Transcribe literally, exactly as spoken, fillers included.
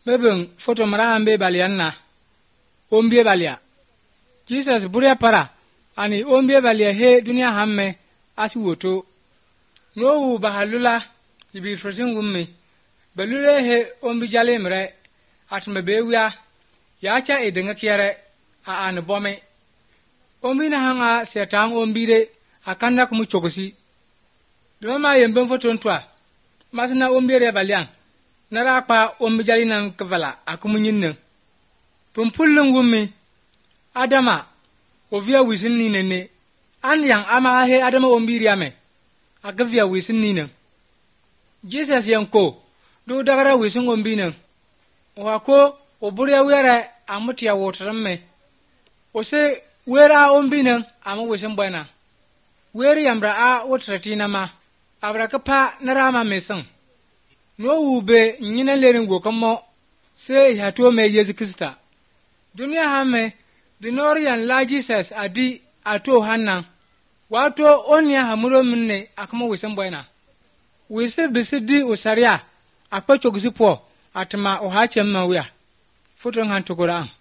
mebeng foto mara ambe balian na ombie balia Jesus buria para ani ombie balia he dunia hamme asi woto no wu bahalula ibi frosin wummi balule he ombi jale mre atme bewia yacha edenga kiere a an bome ombi na hanga setang ombire akanda kumu chokosi dama yemben foto ntwa masina ombire balian nara pa ombi jali nan kvala akumunyin pumpulun wummi adama ovia wisin ni nene an yang ama he adama ombiri ame agavia wisin ni ne Jesus yanko do dagara wisin ombina wa ko oburia wera amutia wotramme ose wera ombina amu wisin bwana weri yambra a wotratina ma abrakapa narama mesan no ube nyina lerin gokammo se yato me Yesu Krista dunia hame dinorian la Jesus adi ato hanna wato onya hamuro minne akama wisin bwana wise bisidi usaria akpa chogisi po atma oha chemma wiya foto ngan tokora